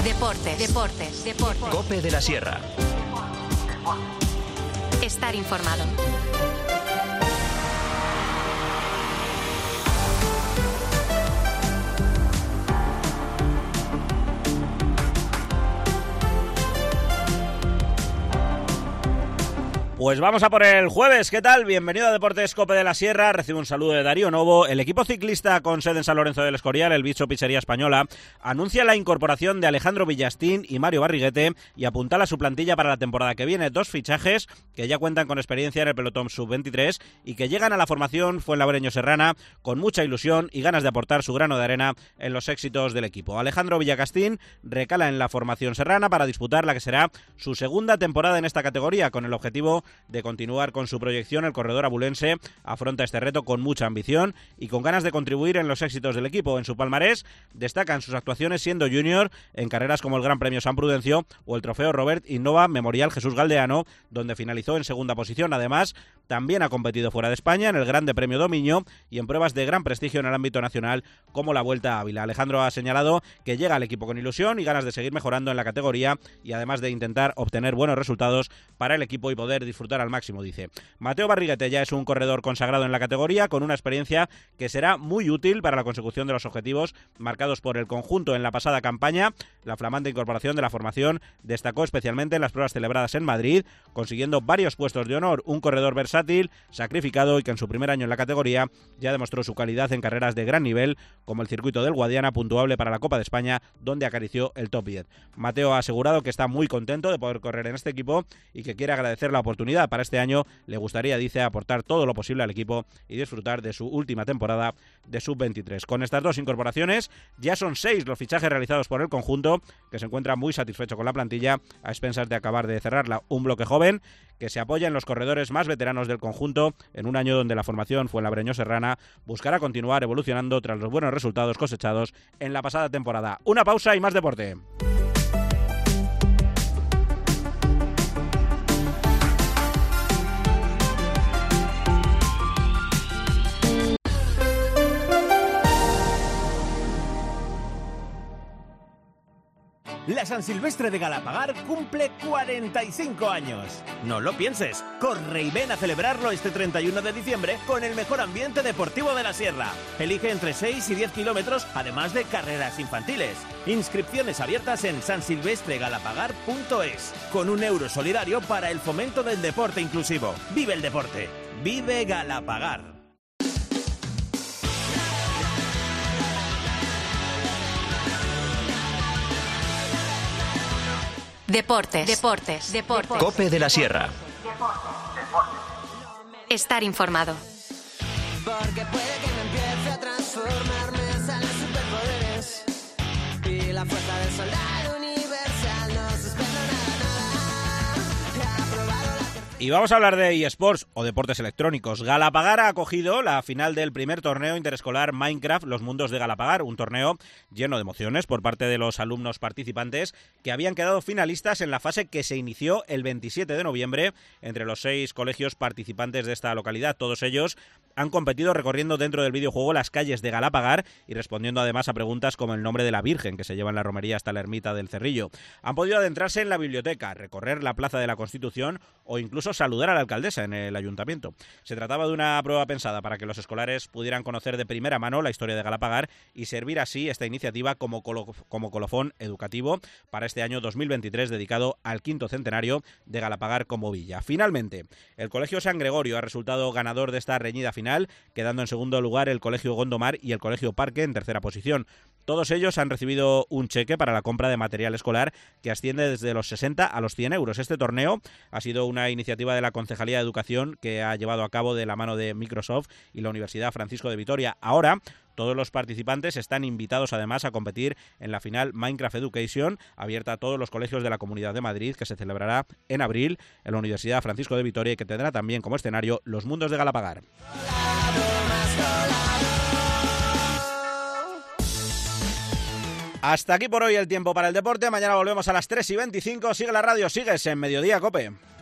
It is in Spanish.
Deportes. COPE de la Sierra. Estar informado. Pues vamos a por el jueves, ¿qué tal? Bienvenido a Deportes COPE de la Sierra, recibe un saludo de Darío Novo. El equipo ciclista con sede en San Lorenzo del Escorial, el Bicho Pizzería Española, anuncia la incorporación de Alejandro Villastín y Mario Barriguete y apuntala su plantilla para la temporada que viene. Dos fichajes que ya cuentan con experiencia en el pelotón sub-23 y que llegan a la formación fuenlabreño-serrana con mucha ilusión y ganas de aportar su grano de arena en los éxitos del equipo. Alejandro Villastín recala en la formación serrana para disputar la que será su segunda temporada en esta categoría, con el objetivo de continuar con su proyección. El corredor abulense afronta este reto con mucha ambición y con ganas de contribuir en los éxitos del equipo. En su palmarés destacan sus actuaciones siendo junior en carreras como el Gran Premio San Prudencio o el Trofeo Robert Innova Memorial Jesús Galdeano, donde finalizó en segunda posición. Además, también ha competido fuera de España en el Grande Premio Dominio y en pruebas de gran prestigio en el ámbito nacional como la Vuelta a Ávila. Alejandro ha señalado que llega al equipo con ilusión y ganas de seguir mejorando en la categoría y además de intentar obtener buenos resultados para el equipo y poder disfrutar al máximo, dice. Mateo Barriguete ya es un corredor consagrado en la categoría con una experiencia que será muy útil para la consecución de los objetivos marcados por el conjunto en la pasada campaña. La flamante incorporación de la formación destacó especialmente en las pruebas celebradas en Madrid, consiguiendo varios puestos de honor. Un corredor versátil, sacrificado y que en su primer año en la categoría ya demostró su calidad en carreras de gran nivel, como el circuito del Guadiana, puntuable para la Copa de España, donde acarició el top 10. Mateo ha asegurado que está muy contento de poder correr en este equipo y que quiere agradecer la oportunidad. Para este año le gustaría, dice, aportar todo lo posible al equipo y disfrutar de su última temporada de sub-23. Con estas dos incorporaciones ya son 6 los fichajes realizados por el conjunto, que se encuentra muy satisfecho con la plantilla, a expensas de acabar de cerrarla. Un bloque joven que se apoya en los corredores más veteranos del conjunto en un año donde la formación fuenlabreño-serrana buscará continuar evolucionando tras los buenos resultados cosechados en la pasada temporada. Una pausa y más deporte. La San Silvestre de Galapagar cumple 45 años. No lo pienses, corre y ven a celebrarlo este 31 de diciembre con el mejor ambiente deportivo de la sierra. Elige entre 6 y 10 kilómetros, además de carreras infantiles. Inscripciones abiertas en sansilvestregalapagar.es, con €1 solidario para el fomento del deporte inclusivo. Vive el deporte, vive Galapagar. Deportes. COPE de la Sierra. Estar informado. Porque puede que me empiece a transformar, me salen superpoderes y la fuerza del soldado universal no suspendo nada. He aprobado la... Y vamos a hablar de eSports o deportes electrónicos. Galapagar ha acogido la final del primer torneo interescolar Minecraft Los Mundos de Galapagar, un torneo lleno de emociones por parte de los alumnos participantes que habían quedado finalistas en la fase que se inició el 27 de noviembre entre los 6 colegios participantes de esta localidad. Todos ellos han competido recorriendo dentro del videojuego las calles de Galapagar y respondiendo además a preguntas como el nombre de la Virgen que se lleva en la romería hasta la ermita del Cerrillo. Han podido adentrarse en la biblioteca, recorrer la Plaza de la Constitución o incluso saludar a la alcaldesa en el ayuntamiento. Se trataba de una prueba pensada para que los escolares pudieran conocer de primera mano la historia de Galapagar y servir así esta iniciativa como colofón educativo para este año 2023 dedicado al 5º centenario de Galapagar como villa. Finalmente, el Colegio San Gregorio ha resultado ganador de esta reñida final, quedando en segundo lugar el Colegio Gondomar y el Colegio Parque en tercera posición. Todos ellos han recibido un cheque para la compra de material escolar que asciende desde los 60 a los 100 euros. Este torneo ha sido una iniciativa de la Concejalía de Educación que ha llevado a cabo de la mano de Microsoft y la Universidad Francisco de Vitoria. Ahora, todos los participantes están invitados además a competir en la final Minecraft Education, abierta a todos los colegios de la Comunidad de Madrid, que se celebrará en abril en la Universidad Francisco de Vitoria y que tendrá también como escenario Los Mundos de Galapagar. Hasta aquí por hoy el tiempo para el deporte. Mañana volvemos a las 3:25. Sigue la radio, sigues en Mediodía COPE.